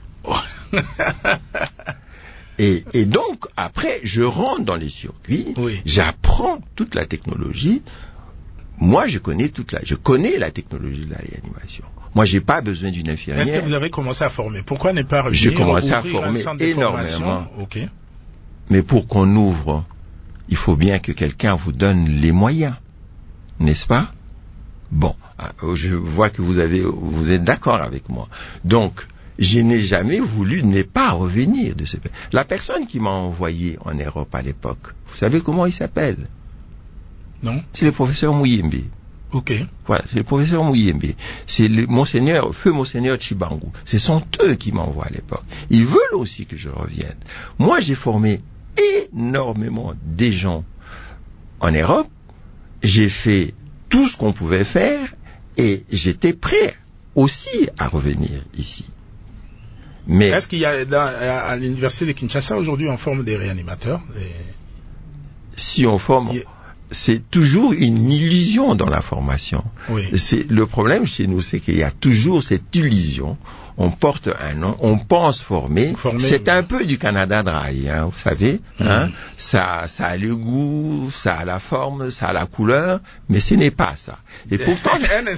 Et donc, après, je rentre dans les circuits, j'apprends toute la technologie. Moi, je connais la technologie de la réanimation. Moi, j'ai pas besoin d'une infirmière. Est-ce que vous avez commencé à former? Pourquoi ne pas revenir? J'ai commencé à former énormément. Mais pour qu'on ouvre, il faut bien que quelqu'un vous donne les moyens, n'est-ce pas? Bon, je vois que vous êtes d'accord avec moi. Donc, je n'ai jamais voulu ne pas revenir de ce pays. La personne qui m'a envoyé en Europe à l'époque, vous savez comment il s'appelle? Non. C'est le professeur Muyembe. Ok. Voilà, c'est le professeur Muyembe. C'est feu Monseigneur Chibangu. Ce sont eux qui m'envoient à l'époque. Ils veulent aussi que je revienne. Moi, j'ai formé énormément des gens en Europe. J'ai fait tout ce qu'on pouvait faire et j'étais prêt aussi à revenir ici. Mais est-ce qu'il y a à l'université de Kinshasa aujourd'hui on forme des réanimateurs? Si on forme, c'est toujours une illusion dans la formation. Oui. Le problème chez nous, c'est qu'il y a toujours cette illusion. On porte un nom, on pense former. C'est un peu du Canada Dry, hein, vous savez. Hein, ça a le goût, ça a la forme, ça a la couleur, mais ce n'est pas ça. Et pourtant,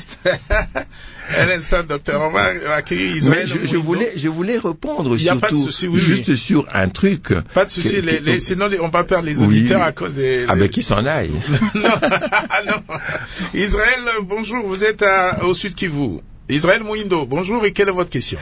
un instant, docteur, on va accueillir Israël. Mais je voulais répondre surtout juste sur un truc. Pas de souci, sinon on va perdre les auditeurs à cause des... Ah ben qui s'en aille. non. Israël, bonjour, vous êtes au Sud Kivu. Israël Mouindo, bonjour et quelle est votre question?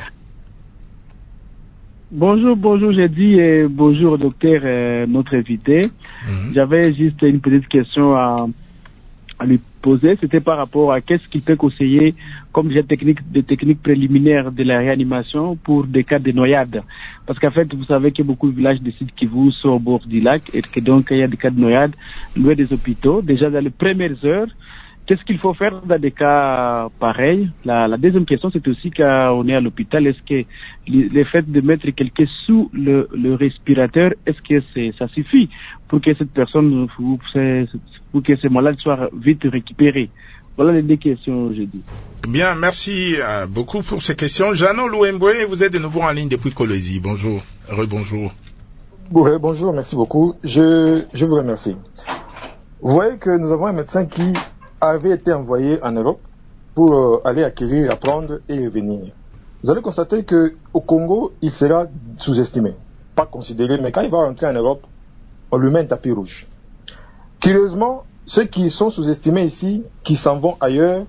Bonjour, j'ai dit bonjour docteur, notre invité. J'avais juste une petite question à lui poser. C'était par rapport à qu'est-ce qu'il peut conseiller comme des techniques préliminaires de la réanimation pour des cas de noyade. Parce qu'en fait, vous savez qu'il y a beaucoup de villages de Sud Kivu sont au bord du lac et que donc il y a des cas de noyade loin des hôpitaux. Déjà dans les premières heures, qu'est-ce qu'il faut faire dans des cas pareils? La deuxième question, c'est aussi quand on est à l'hôpital, est-ce que le fait de mettre quelqu'un sous le respirateur, est-ce que ça suffit pour que cette personne, pour que ce malade soit vite récupéré? Voilà les deux questions, je dis. Bien, merci beaucoup pour ces questions. Jeannot Louemboué, vous êtes de nouveau en ligne depuis Colosie. Bonjour. Rebonjour. Oui, bonjour, merci beaucoup. Je vous remercie. Vous voyez que nous avons un médecin qui avait été envoyé en Europe pour aller acquérir, apprendre et revenir. Vous allez constater qu'au Congo, il sera sous-estimé, pas considéré, mais quand il va rentrer en Europe, on lui met un tapis rouge. Curieusement, ceux qui sont sous-estimés ici, qui s'en vont ailleurs,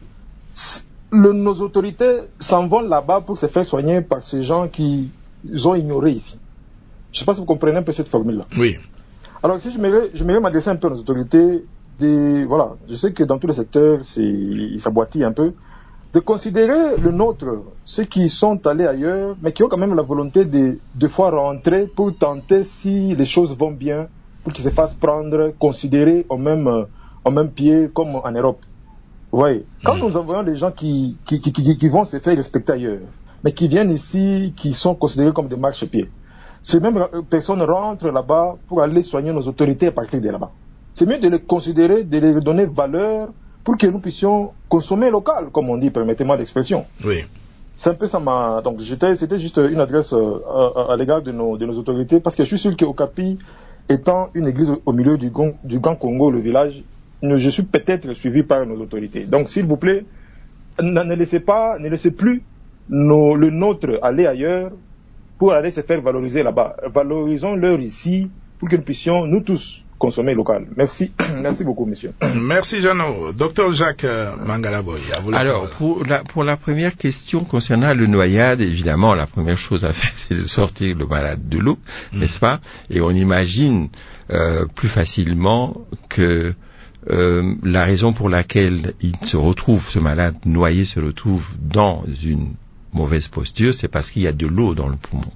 nos autorités s'en vont là-bas pour se faire soigner par ces gens qui ont ignoré ici. Je ne sais pas si vous comprenez un peu cette formule-là. Oui. Alors, si je vais m'adresser un peu aux autorités, voilà, je sais que dans tous les secteurs, il s'aboitit un peu, de considérer le nôtre, ceux qui sont allés ailleurs, mais qui ont quand même la volonté de fois rentrer pour tenter si les choses vont bien, pour qu'ils se fassent prendre, considérer au même pied comme en Europe. Vous voyez, quand nous envoyons des gens qui vont se faire respecter ailleurs, mais qui viennent ici, qui sont considérés comme des marchepieds, ces mêmes personnes rentrent là-bas pour aller soigner nos autorités à partir de là-bas. C'est mieux de les considérer, de les donner valeur pour que nous puissions consommer local, comme on dit, permettez-moi l'expression. Oui. C'est un peu ça donc c'était juste une adresse à l'égard de nos autorités, parce que je suis sûr qu'au Capi, étant une église au milieu du Grand Congo, le village, je suis peut-être suivi par nos autorités. Donc, s'il vous plaît, ne laissez plus le nôtre aller ailleurs pour aller se faire valoriser là-bas. Valorisons-leur ici pour que nous puissions, nous tous, consommer local. Merci. Merci beaucoup, monsieur. Merci, Jeannot. Docteur Jacques Mangalaboy. Alors, pour la première question concernant le noyade, évidemment, la première chose à faire, c'est de sortir le malade de l'eau, n'est-ce pas? Et on imagine plus facilement que la raison pour laquelle ce malade noyé se retrouve dans une mauvaise posture, c'est parce qu'il y a de l'eau dans le poumon.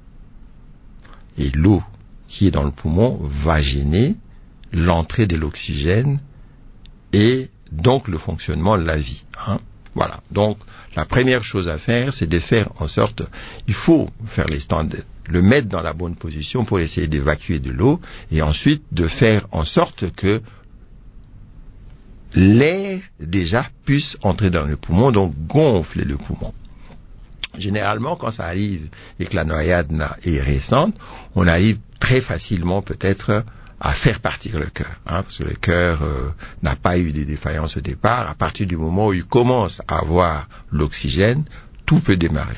Et l'eau qui est dans le poumon va gêner l'entrée de l'oxygène et donc le fonctionnement de la vie. Hein. Voilà. Donc, la première chose à faire, c'est de faire en sorte, il faut faire les standards, le mettre dans la bonne position pour essayer d'évacuer de l'eau et ensuite de faire en sorte que l'air déjà puisse entrer dans le poumon, donc gonfler le poumon. Généralement, quand ça arrive et que la noyade est récente, on arrive très facilement peut-être à faire partir le cœur, hein, parce que le cœur n'a pas eu des défaillances au départ. À partir du moment où il commence à avoir l'oxygène, tout peut démarrer.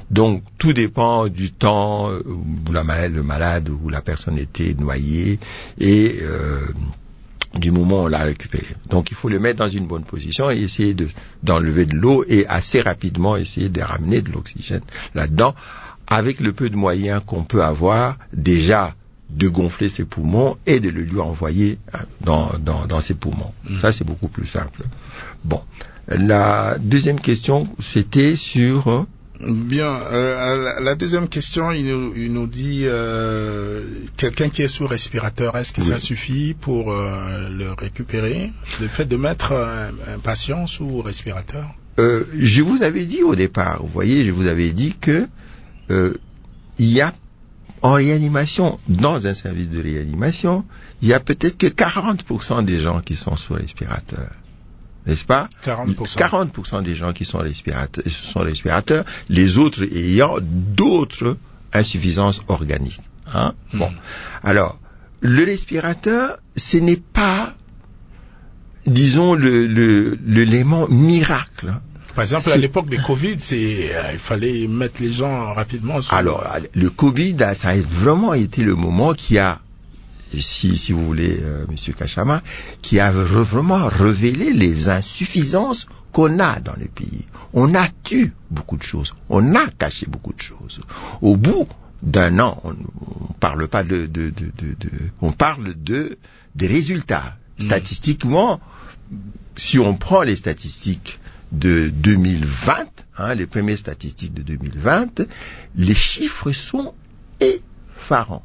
Donc, tout dépend du temps où le malade ou la personne était noyée et du moment où on l'a récupéré. Donc, il faut le mettre dans une bonne position et essayer d'enlever de l'eau et assez rapidement essayer de ramener de l'oxygène là-dedans avec le peu de moyens qu'on peut avoir déjà de gonfler ses poumons et de le lui envoyer dans ses poumons. Ça, c'est beaucoup plus simple. Bon. La deuxième question, c'était sur... Bien. La deuxième question, il nous dit quelqu'un qui est sous respirateur, est-ce que ça suffit pour le récupérer? Le fait de mettre un patient sous respirateur? Je vous avais dit au départ, vous voyez, je vous avais dit que il y a en réanimation, dans un service de réanimation, il y a peut-être que 40% des gens qui sont sous respirateur. N'est-ce pas? 40% des gens qui sont respirateurs, les autres ayant d'autres insuffisances organiques. Hein? Bon. Alors, le respirateur, ce n'est pas, disons, l'élément miracle. Par exemple, à l'époque des Covid, il fallait mettre les gens rapidement sur... Alors, le Covid, ça a vraiment été le moment qui a, si vous voulez, Monsieur Kachama, qui a vraiment révélé les insuffisances qu'on a dans le pays. On a tué beaucoup de choses. On a caché beaucoup de choses. Au bout d'un an, on parle pas on parle des résultats. Statistiquement, si on prend les statistiques de 2020, les premières statistiques de 2020, les chiffres sont effarants.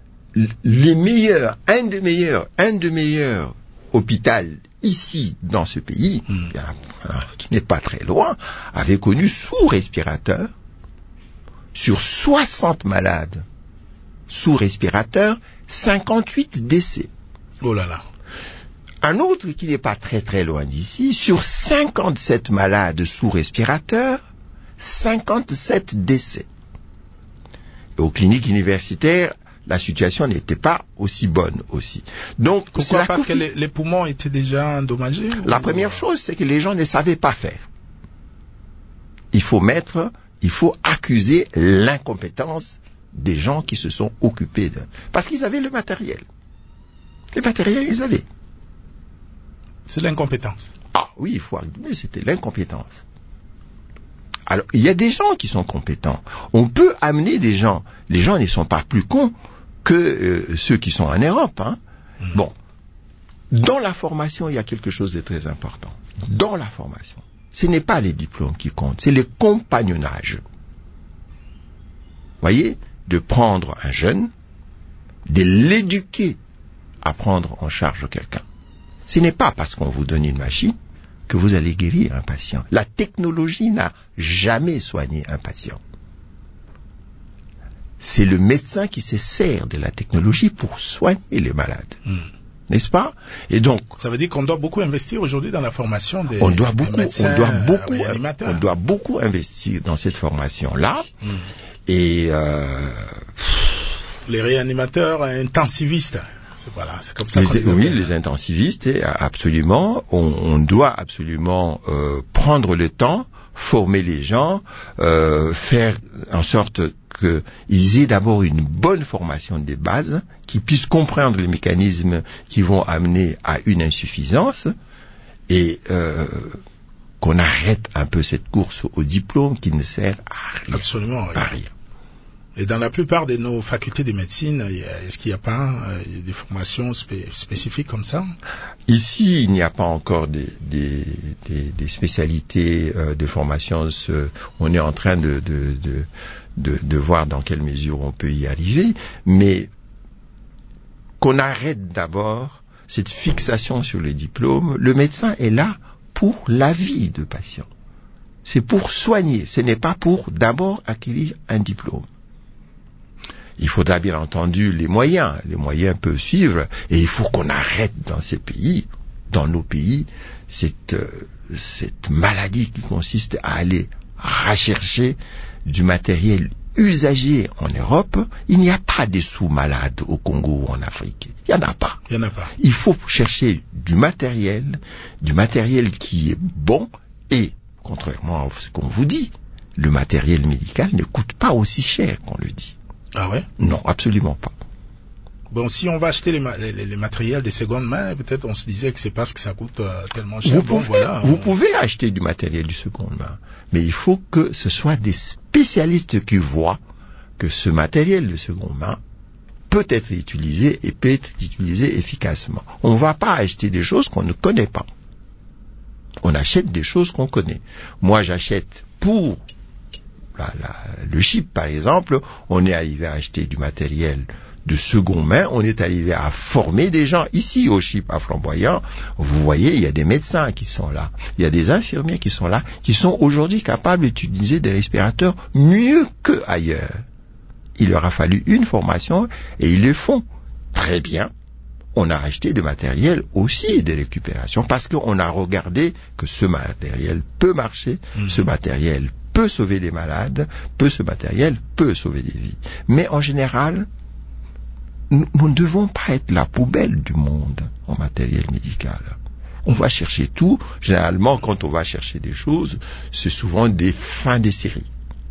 Un des meilleurs hôpitaux ici dans ce pays, qui n'est pas très loin, avait connu sous respirateur, sur 60 malades sous respirateur, 58 décès. Oh là là. Un autre qui n'est pas très très loin d'ici, sur 57 malades sous respirateur, 57 décès. Et aux cliniques universitaires, la situation n'était pas aussi bonne aussi. Donc, pourquoi? Parce que les poumons étaient déjà endommagés? La première chose, c'est que les gens ne savaient pas faire. Il faut accuser l'incompétence des gens qui se sont occupés parce qu'ils avaient le matériel. Le matériel, ils avaient. C'est l'incompétence. Ah oui, il faut admettre, c'était l'incompétence. Alors, il y a des gens qui sont compétents. On peut amener des gens. Les gens ne sont pas plus cons que ceux qui sont en Europe. Hein. Bon. Dans la formation, il y a quelque chose de très important. Dans la formation, ce n'est pas les diplômes qui comptent, c'est le compagnonnage. Voyez, de prendre un jeune, de l'éduquer à prendre en charge quelqu'un. Ce n'est pas parce qu'on vous donne une machine que vous allez guérir un patient. La technologie n'a jamais soigné un patient. C'est le médecin qui se sert de la technologie pour soigner les malades. N'est-ce pas? Et donc, ça veut dire qu'on doit beaucoup investir aujourd'hui dans la formation des médecins réanimateurs. On doit beaucoup investir dans cette formation-là. Et les réanimateurs intensivistes. C'est comme ça. Les intensivistes, absolument. On doit absolument prendre le temps, former les gens, faire en sorte qu'ils aient d'abord une bonne formation des bases, qu'ils puissent comprendre les mécanismes qui vont amener à une insuffisance, et qu'on arrête un peu cette course au diplôme qui ne sert à rien. Absolument. À rien. Et dans la plupart de nos facultés de médecine, est-ce qu'il n'y a pas des formations spécifiques comme ça? Ici, il n'y a pas encore des spécialités de formation. On est en train de voir dans quelle mesure on peut y arriver, mais qu'on arrête d'abord cette fixation sur le diplôme. Le médecin est là pour la vie de patient. C'est pour soigner, ce n'est pas pour d'abord acquérir un diplôme. Il faudra bien entendu les moyens peuvent suivre, et il faut qu'on arrête dans nos pays, cette maladie qui consiste à aller rechercher du matériel usagé en Europe. Il n'y a pas de sous-malades au Congo ou en Afrique. Il n'y en a pas. Il faut chercher du matériel qui est bon, et, contrairement à ce qu'on vous dit, le matériel médical ne coûte pas aussi cher qu'on le dit. Ah ouais? Non, absolument pas. Bon, si on va acheter les matériels des secondes mains, peut-être on se disait que c'est parce que ça coûte tellement cher. Vous pouvez acheter du matériel de seconde main, mais il faut que ce soit des spécialistes qui voient que ce matériel de seconde main peut être utilisé et peut être utilisé efficacement. On ne va pas acheter des choses qu'on ne connaît pas. On achète des choses qu'on connaît. Moi, j'achète pour le chip, par exemple, on est arrivé à acheter du matériel de seconde main, on est arrivé à former des gens ici au chip à Flamboyant. Vous voyez, il y a des médecins qui sont là, il y a des infirmiers qui sont là, qui sont aujourd'hui capables d'utiliser des respirateurs mieux qu'ailleurs. Il leur a fallu une formation et ils le font très bien. On a acheté du matériel aussi de récupération parce qu'on a regardé que ce matériel peut marcher, ce matériel peut sauver des malades, ce matériel peut sauver des vies. Mais en général, nous ne devons pas être la poubelle du monde en matériel médical. On va chercher tout. Généralement, quand on va chercher des choses, c'est souvent des fins de série.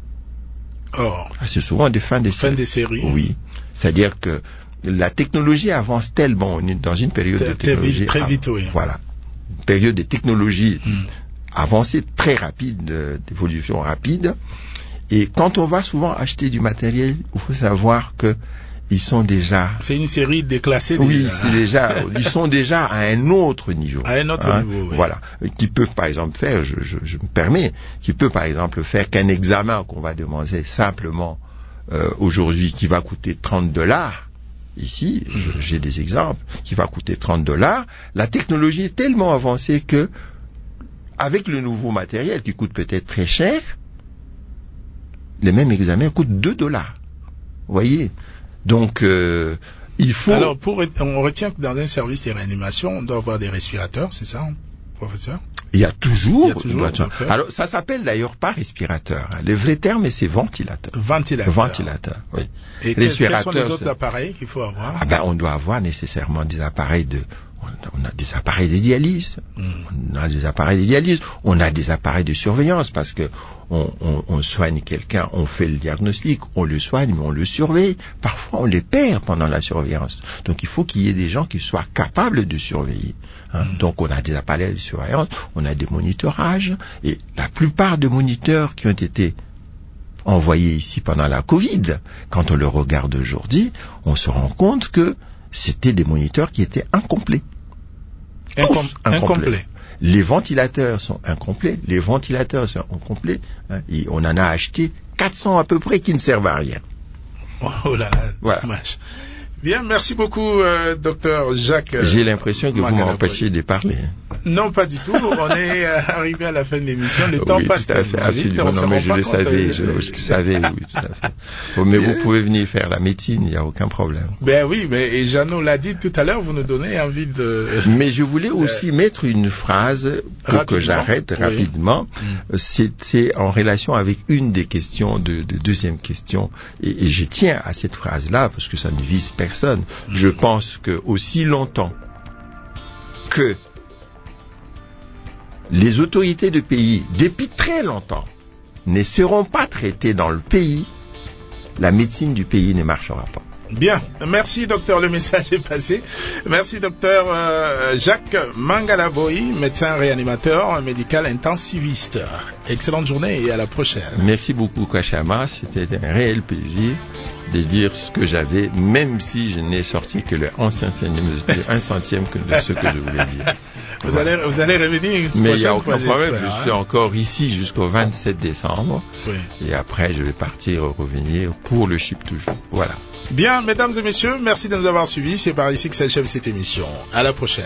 Oh. C'est souvent des fins de série. Oui. C'est-à-dire que la technologie avance tellement. On est dans une période de technologie. Très vite, oui. Voilà. Une période de technologie avancée très rapide, d'évolution rapide. Et quand on va souvent acheter du matériel, il faut savoir que ils sont déjà... C'est une série déclassée. Oui, ils sont déjà à un autre niveau. À un autre niveau, oui. Voilà. Qui peuvent, par exemple, faire, je me permets, qui peut, par exemple, faire qu'un examen qu'on va demander simplement aujourd'hui, qui va coûter $30, ici, j'ai des exemples, qui va coûter $30, la technologie est tellement avancée que, avec le nouveau matériel qui coûte peut-être très cher, le même examen coûte $2. Vous voyez? Donc, il faut... Alors, on retient que dans un service de réanimation, on doit avoir des respirateurs, c'est ça, professeur? Il y a toujours. Alors, ça s'appelle d'ailleurs pas respirateur. Le vrai terme, c'est ventilateur. Ventilateur, oui. Et quels sont les autres appareils qu'il faut avoir? On doit avoir nécessairement des appareils on a des appareils de dialyse. On a des appareils de dialyse. On a des appareils de surveillance parce que on soigne quelqu'un, on fait le diagnostic, on le soigne, mais on le surveille. Parfois, on les perd pendant la surveillance. Donc, il faut qu'il y ait des gens qui soient capables de surveiller. Donc, on a des appareils de surveillance, on a des monitorages. Et la plupart des moniteurs qui ont été envoyés ici pendant la Covid, quand on le regarde aujourd'hui, on se rend compte que c'était des moniteurs qui étaient incomplets. Incomplets. Les ventilateurs sont incomplets. Et on en a acheté 400 à peu près qui ne servent à rien. Oh là là, voilà. Dommage. Bien, merci beaucoup, docteur Jacques. J'ai l'impression que vous m'empêchez de parler. Non, pas du tout. On est arrivé à la fin de l'émission. Le temps passe tellement vite. Non, mais je le savais. Je savais, oui, tout à fait. Bon, mais vous pouvez venir faire la médecine, il n'y a aucun problème. Ben oui, mais Jeannot l'a dit tout à l'heure, vous nous donnez envie de... Mais je voulais aussi mettre une phrase pour que j'arrête rapidement. C'est en relation avec une des questions de deuxième question. Et je tiens à cette phrase-là parce que ça ne vise personne. Je pense que aussi longtemps que les autorités de pays, depuis très longtemps, ne seront pas traitées dans le pays, la médecine du pays ne marchera pas. Bien, merci docteur, le message est passé. Merci docteur Jacques Mangalaboy, médecin réanimateur médical intensiviste. Excellente journée et à la prochaine. Merci beaucoup Kachama, c'était un réel plaisir de dire ce que j'avais, même si je n'ai sorti que le 1 centième que de ce que je voulais dire. Vous allez revenir. Mais il n'y a aucun problème, je suis encore ici jusqu'au 27 décembre. Oui. Et après, je vais revenir pour le chip toujours. Voilà. Bien, mesdames et messieurs, merci de nous avoir suivis. C'est par ici que s'achève cette émission. À la prochaine.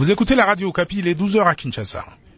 Vous écoutez la radio Okapi, il est 12h à Kinshasa.